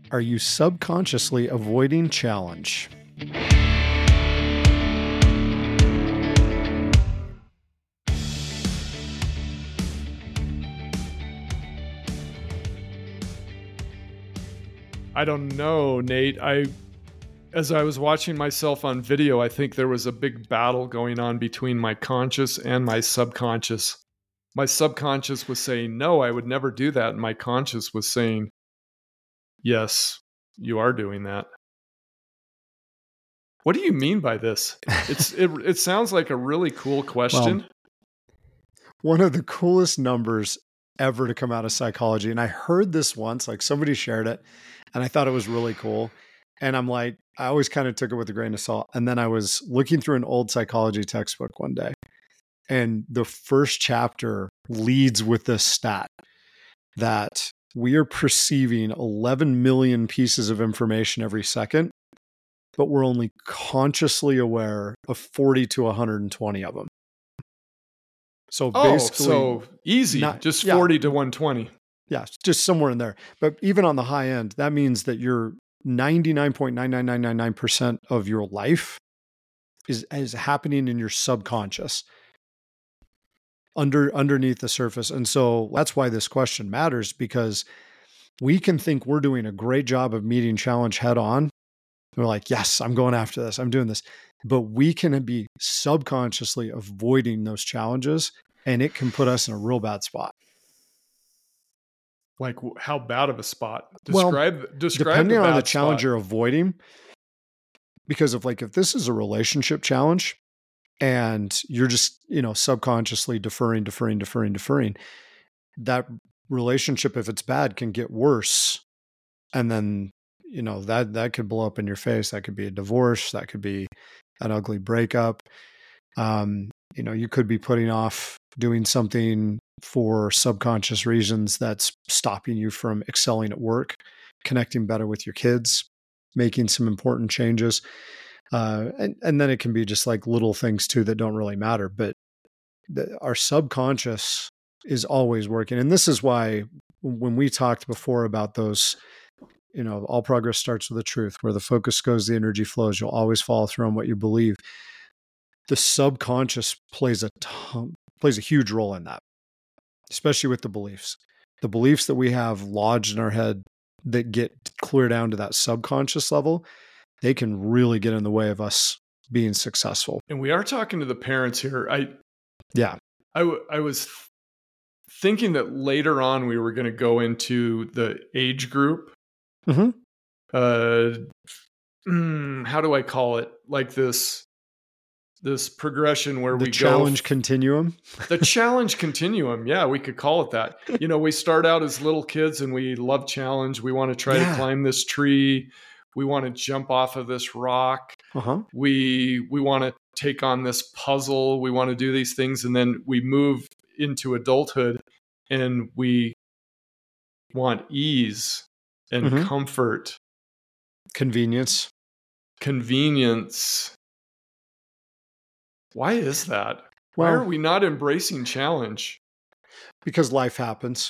Are you subconsciously avoiding challenge? I don't know, Nate. As I was watching myself on video, I think there was a big battle going on between my conscious and my subconscious. My subconscious was saying, no, I would never do that. And my conscious was saying, yes, you are doing that. What do you mean by this? It sounds like a really cool question. Well, one of the coolest numbers ever to come out of psychology. And I heard this once, like somebody shared it, and I thought it was really cool. And I'm like, I always kind of took it with a grain of salt. And then I was looking through an old psychology textbook one day, and the first chapter leads with this stat that we are perceiving 11 million pieces of information every second, but we're only consciously aware of 40 to 120 of them. So basically, so easy, just 40 to 120. Yeah, just somewhere in there. But even on the high end, that means that you're 99.99999% of your life is happening in your subconscious, underneath the surface. And so that's why this question matters, because we can think we're doing a great job of meeting challenge head on. We're like, yes, I'm going after this. I'm doing this. But we can be subconsciously avoiding those challenges, and it can put us in a real bad spot. Like, how bad of a spot? Describe depending on the challenge you're avoiding. Because of, like, if this is a relationship challenge and you're just, subconsciously deferring, that relationship, if it's bad, can get worse. And then, that could blow up in your face. That could be a divorce. That could be an ugly breakup. You could be putting off doing something for subconscious reasons that's stopping you from excelling at work, connecting better with your kids, making some important changes. And then it can be just like little things too that don't really matter. But our subconscious is always working. And this is why when we talked before about those, all progress starts with the truth. Where the focus goes, the energy flows. You'll always follow through on what you believe. The subconscious plays a huge role in that, especially with the beliefs. The beliefs that we have lodged in our head that get clear down to that subconscious level, they can really get in the way of us being successful. And we are talking to the parents here. I was thinking that later on we were going to go into the age group. Mm-hmm. How do I call it? Like this progression where the challenge continuum. The challenge continuum. Yeah, we could call it that. We start out as little kids and we love challenge. We want to try to climb this tree. We want to jump off of this rock. Uh-huh. We want to take on this puzzle. We want to do these things. And then we move into adulthood and we want ease and comfort. Convenience. Why is that? Why are we not embracing challenge? Because life happens.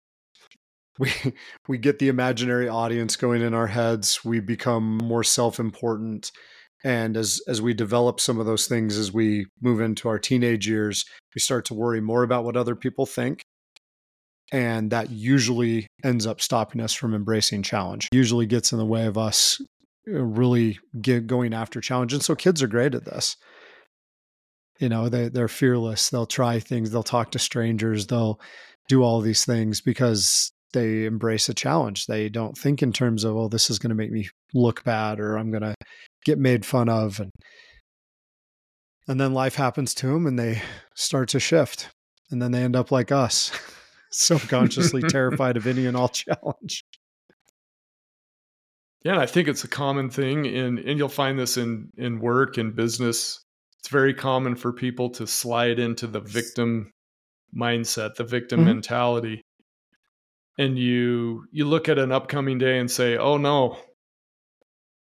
We get the imaginary audience going in our heads. We become more self-important. And as we develop some of those things, as we move into our teenage years, we start to worry more about what other people think. And that usually ends up stopping us from embracing challenge. Usually gets in the way of us really going after challenge. And so kids are great at this. They're fearless. They'll try things. They'll talk to strangers. They'll do all these things because they embrace a challenge. They don't think in terms of, oh, this is going to make me look bad or I'm going to get made fun of. And then life happens to them and they start to shift. And then they end up like us, subconsciously terrified of any and all challenge. Yeah, and I think it's a common thing and you'll find this in work and business. It's very common for people to slide into the victim mindset, the victim mentality. And you look at an upcoming day and say, oh no,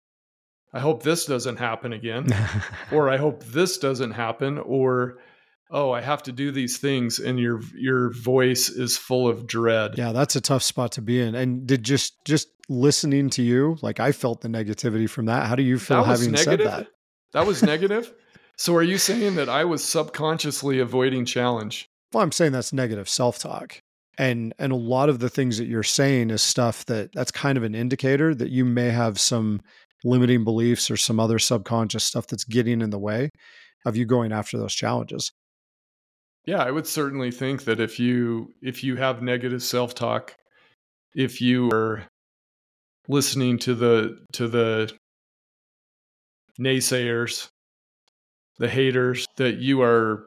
I hope this doesn't happen again. Or I hope this doesn't happen. Or oh, I have to do these things, and your voice is full of dread. Yeah, that's a tough spot to be in. And did just listening to you, like I felt the negativity from that. How do you feel That was having said negative? that? That was negative? So are you saying that I was subconsciously avoiding challenge? Well, I'm saying that's negative self-talk. And a lot of the things that you're saying is stuff that's kind of an indicator that you may have some limiting beliefs or some other subconscious stuff that's getting in the way of you going after those challenges. Yeah, I would certainly think that if you have negative self-talk, if you are listening to the naysayers, the haters, that you are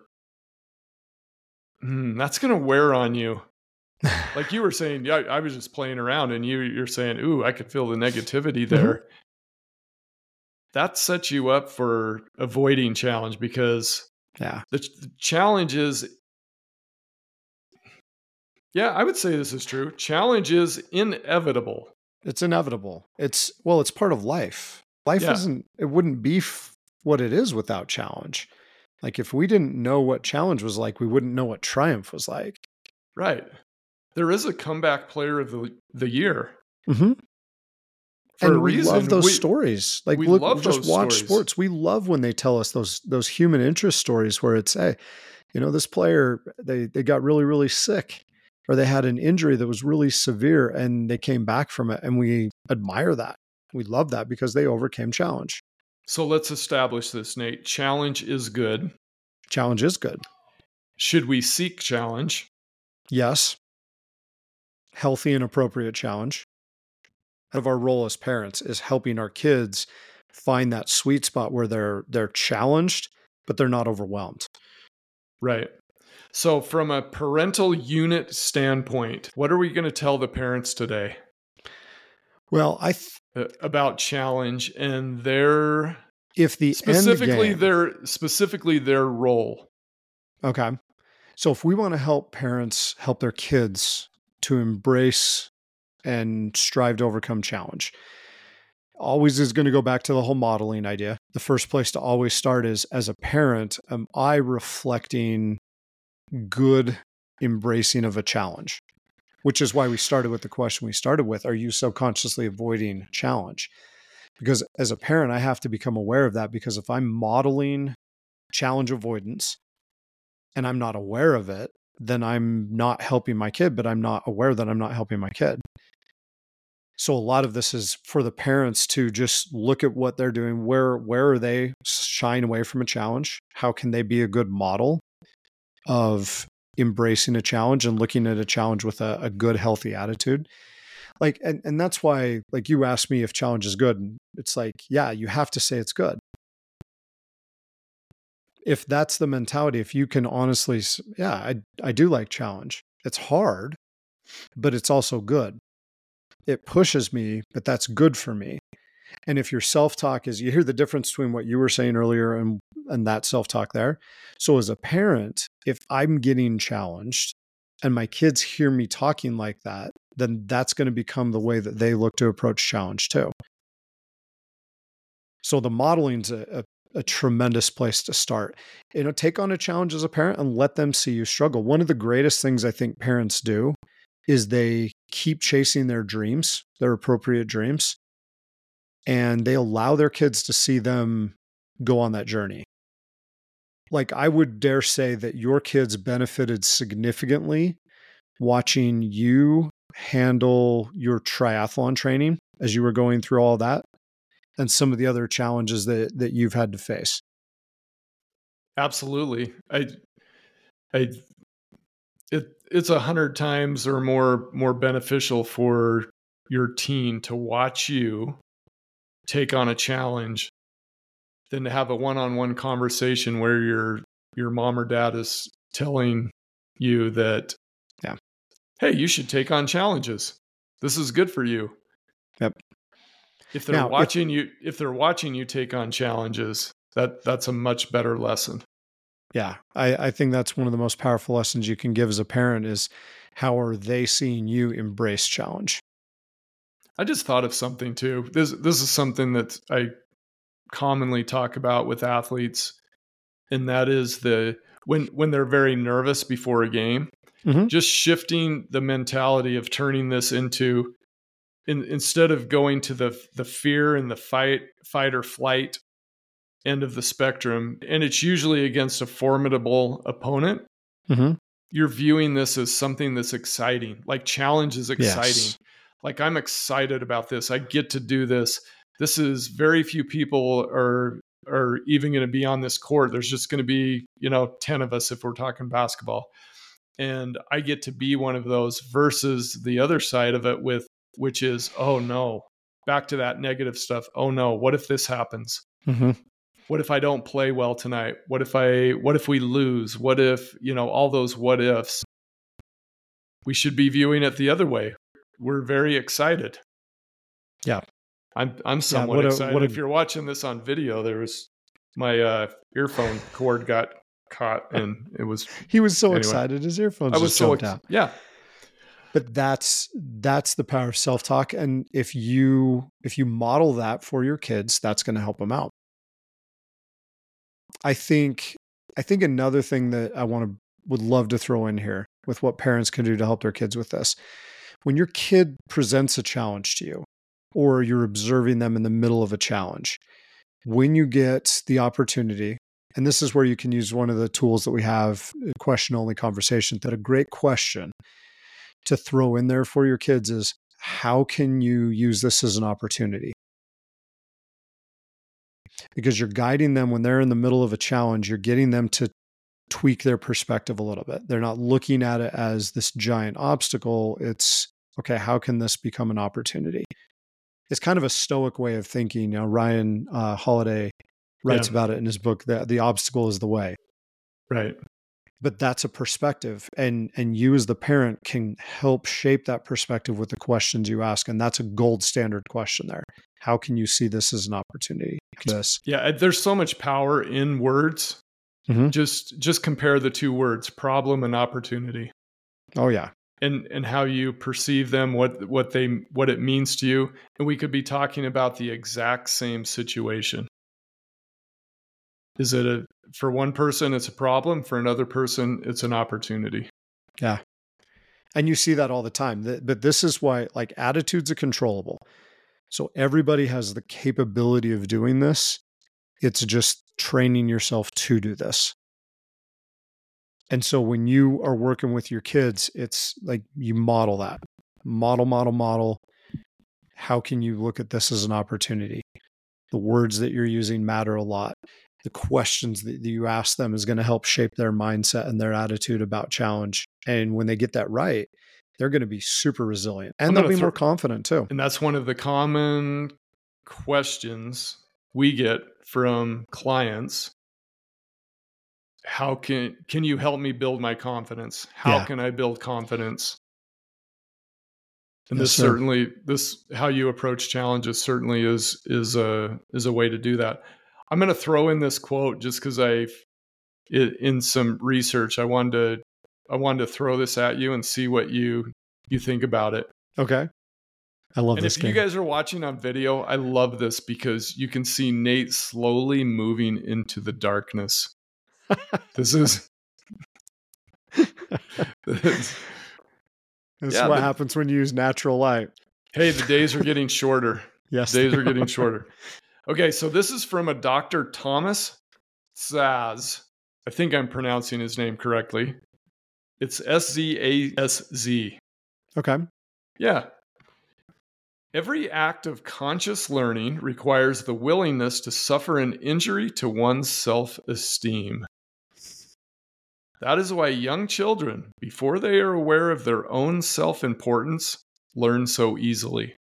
that's going to wear on you. Like you were saying, yeah, I was just playing around, and you're saying, ooh, I could feel the negativity there. Mm-hmm. That sets you up for avoiding challenge, because the challenge is, I would say this is true. Challenge is inevitable. It's inevitable. It's part of life. Life it wouldn't be what it is without challenge. Like if we didn't know what challenge was like, we wouldn't know what triumph was like. Right. There is a comeback player of the year. Mm-hmm. For and a we reason. love those stories. Like we look, love just those watch stories. Sports. We love when they tell us those human interest stories where it's, hey, this player, they got really, really sick, or they had an injury that was really severe and they came back from it. And we admire that. We love that because they overcame challenge. So let's establish this, Nate. Challenge is good. Challenge is good. Should we seek challenge? Yes. Healthy and appropriate challenge. Of our role as parents is helping our kids find that sweet spot where they're challenged, but they're not overwhelmed. Right. So from a parental unit standpoint, what are we going to tell the parents today? Well, about challenge and their specifically their role. Okay. So if we want to help parents help their kids to embrace and strive to overcome challenge, always is going to go back to the whole modeling idea. The first place to always start is, as a parent, am I reflecting good embracing of a challenge? Which is why we started with the question we started with, are you subconsciously avoiding challenge? Because as a parent, I have to become aware of that, because if I'm modeling challenge avoidance and I'm not aware of it, then I'm not helping my kid, but I'm not aware that I'm not helping my kid. So a lot of this is for the parents to just look at what they're doing. Where are they shying away from a challenge? How can they be a good model of embracing a challenge and looking at a challenge with a good, healthy attitude? Like, and that's why, like, you asked me if challenge is good. And it's like, yeah, you have to say it's good. If that's the mentality, if you can honestly, I do like challenge. It's hard, but it's also good. It pushes me, but that's good for me. And if your self-talk is, you hear the difference between what you were saying earlier and that self-talk there. So as a parent, if I'm getting challenged and my kids hear me talking like that, then that's going to become the way that they look to approach challenge too. So the modeling's a tremendous place to start. Take on a challenge as a parent and let them see you struggle. One of the greatest things I think parents do is they keep chasing their dreams, their appropriate dreams, and they allow their kids to see them go on that journey. Like, I would dare say that your kids benefited significantly watching you handle your triathlon training as you were going through all that and some of the other challenges that you've had to face. Absolutely. It's 100 times or more beneficial for your teen to watch you take on a challenge than to have a one-on-one conversation where your mom or dad is telling you that, hey, you should take on challenges. This is good for you. Yep. If they're watching you take on challenges, that's a much better lesson. Yeah, I think that's one of the most powerful lessons you can give as a parent is, how are they seeing you embrace challenge? I just thought of something too. This is something that I commonly talk about with athletes, and that is when they're very nervous before a game. Mm-hmm. Just shifting the mentality of turning this into, instead of going to the fear and the fight or flight end of the spectrum, and it's usually against a formidable opponent. Mm-hmm. You're viewing this as something that's exciting. Like challenge is exciting. Yes. Like I'm excited about this. I get to do this. This is very few people are even going to be on this court. There's just going to be, 10 of us if we're talking basketball. And I get to be one of those versus the other side of it which is, oh no, back to that negative stuff. Oh no, what if this happens? Mm-hmm. What if I don't play well tonight? What if we lose? What if, all those what ifs? We should be viewing it the other way. We're very excited. Yeah. I'm somewhat excited. If you're watching this on video, there was my earphone cord got caught and it was he was so excited his earphones I was just so jumped out. Yeah. But that's the power of self-talk, and if you model that for your kids, that's going to help them out. I think another thing that I would love to throw in here with what parents can do to help their kids with this. When your kid presents a challenge to you, or you're observing them in the middle of a challenge, when you get the opportunity, and this is where you can use one of the tools that we have, question-only conversation, that a great question to throw in there for your kids is, how can you use this as an opportunity? Because you're guiding them when they're in the middle of a challenge, you're getting them to tweak their perspective a little bit. They're not looking at it as this giant obstacle. It's, okay, how can this become an opportunity? It's kind of a stoic way of thinking. Ryan Holiday writes about it in his book, The Obstacle is the Way. Right. But that's a perspective, and you as the parent can help shape that perspective with the questions you ask. And that's a gold standard question there. How can you see this as an opportunity? Yeah, there's so much power in words. Mm-hmm. Just compare the two words, problem and opportunity. Oh yeah. And how you perceive them, what it means to you. And we could be talking about the exact same situation. Is it for one person, it's a problem. For another person, it's an opportunity. Yeah. And you see that all the time. But this is why, like, attitudes are controllable. So everybody has the capability of doing this. It's just training yourself to do this. And so when you are working with your kids, it's like you model that. Model. How can you look at this as an opportunity? The words that you're using matter a lot. The questions that you ask them is going to help shape their mindset and their attitude about challenge. And when they get that right, they're going to be super resilient, and they'll be more confident too. And that's one of the common questions we get from clients. How can you help me build my confidence? How can I build confidence? And this how you approach challenges certainly is a way to do that. I'm going to throw in this quote just because in some research I wanted to throw this at you and see what you think about it. Okay. I love this. And if you guys are watching on video, I love this because you can see Nate slowly moving into the darkness. This is what happens when you use natural light. Hey, the days are getting shorter. Yes. Days are getting shorter. Okay, so this is from a Dr. Thomas Szasz. I think I'm pronouncing his name correctly. It's Szaszz. Okay. Yeah. Every act of conscious learning requires the willingness to suffer an injury to one's self-esteem. That is why young children, before they are aware of their own self-importance, learn so easily.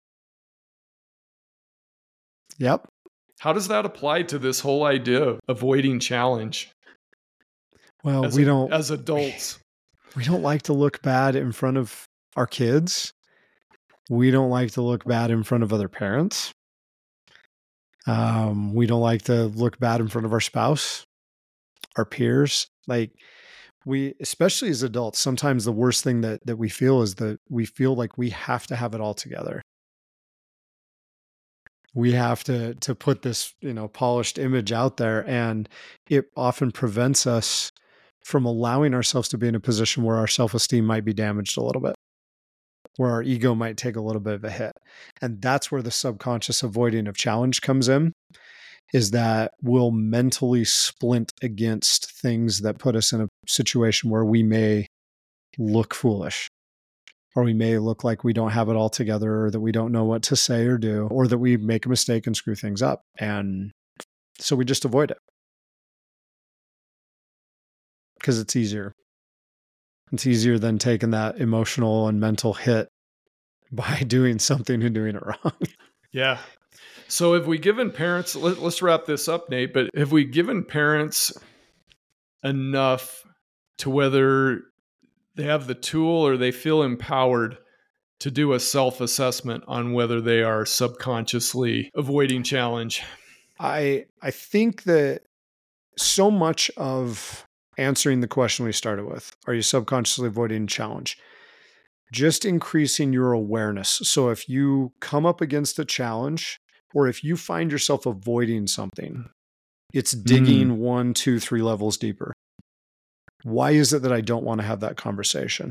Yep. How does that apply to this whole idea of avoiding challenge? Well, as adults. We don't like to look bad in front of our kids. We don't like to look bad in front of other parents. We don't like to look bad in front of our spouse, our peers. Like, especially as adults, sometimes the worst thing that we feel is that we feel like we have to have it all together. We have to put this, polished image out there, and it often prevents us from allowing ourselves to be in a position where our self-esteem might be damaged a little bit, where our ego might take a little bit of a hit. And that's where the subconscious avoiding of challenge comes in, is that we'll mentally splint against things that put us in a situation where we may look foolish, or we may look like we don't have it all together, or that we don't know what to say or do, or that we make a mistake and screw things up. And so we just avoid it because it's easier. It's easier than taking that emotional and mental hit by doing something and doing it wrong. Yeah. So have we given parents, let's wrap this up, Nate, but have we given parents enough to whether they have the tool or they feel empowered to do a self-assessment on whether they are subconsciously avoiding challenge? I think that so much of answering the question we started with, are you subconsciously avoiding challenge? Just increasing your awareness. So if you come up against a challenge, or if you find yourself avoiding something, it's digging 1, 2, 3 levels deeper. Why is it that I don't want to have that conversation?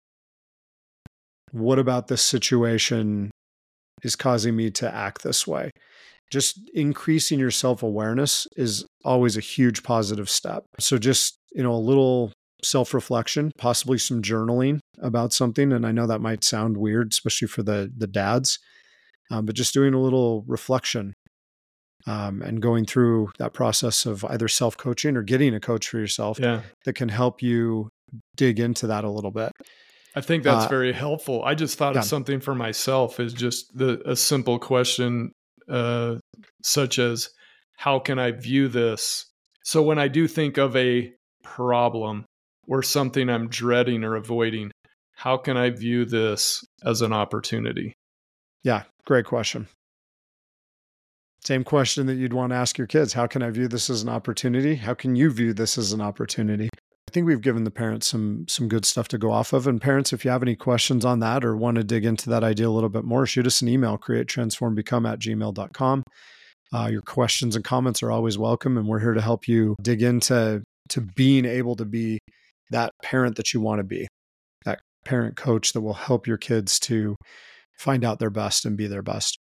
What about this situation is causing me to act this way? Just increasing your self-awareness is always a huge positive step. So just, a little self-reflection, possibly some journaling about something. And I know that might sound weird, especially for the dads, but just doing a little reflection and going through that process of either self-coaching or getting a coach for yourself that can help you dig into that a little bit. I think that's very helpful. I just thought of something for myself, is just a simple question such as, how can I view this? So when I do think of a problem or something I'm dreading or avoiding, how can I view this as an opportunity? Yeah, great question. Same question that you'd want to ask your kids. How can I view this as an opportunity? How can you view this as an opportunity? I think we've given the parents some good stuff to go off of. And parents, if you have any questions on that or want to dig into that idea a little bit more, shoot us an email, createtransformbecome@gmail.com. Your questions and comments are always welcome, and we're here to help you dig into being able to be that parent that you want to be, that parent coach that will help your kids to find out their best and be their best.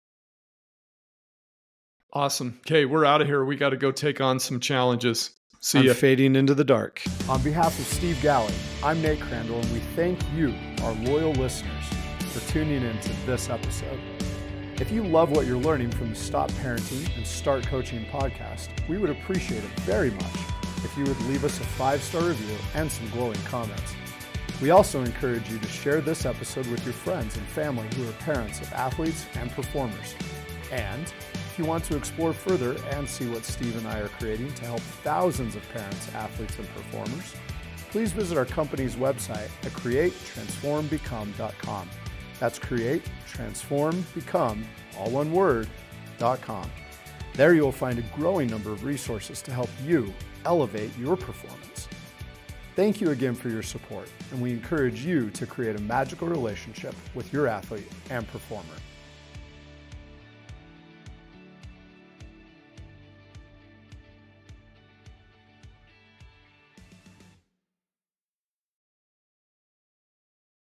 Awesome. Okay, we're out of here. We got to go take on some challenges. See ya. Fading into the dark. On behalf of Steve Galley, I'm Nate Crandall, and we thank you, our loyal listeners, for tuning in to this episode. If you love what you're learning from the Stop Parenting and Start Coaching podcast, we would appreciate it very much if you would leave us a 5-star review and some glowing comments. We also encourage you to share this episode with your friends and family who are parents of athletes and performers. And if you want to explore further and see what Steve and I are creating to help thousands of parents, athletes, and performers, please visit our company's website at createtransformbecome.com. That's createtransformbecome, all one word, .com. There you'll find a growing number of resources to help you elevate your performance. Thank you again for your support, and we encourage you to create a magical relationship with your athlete and performer.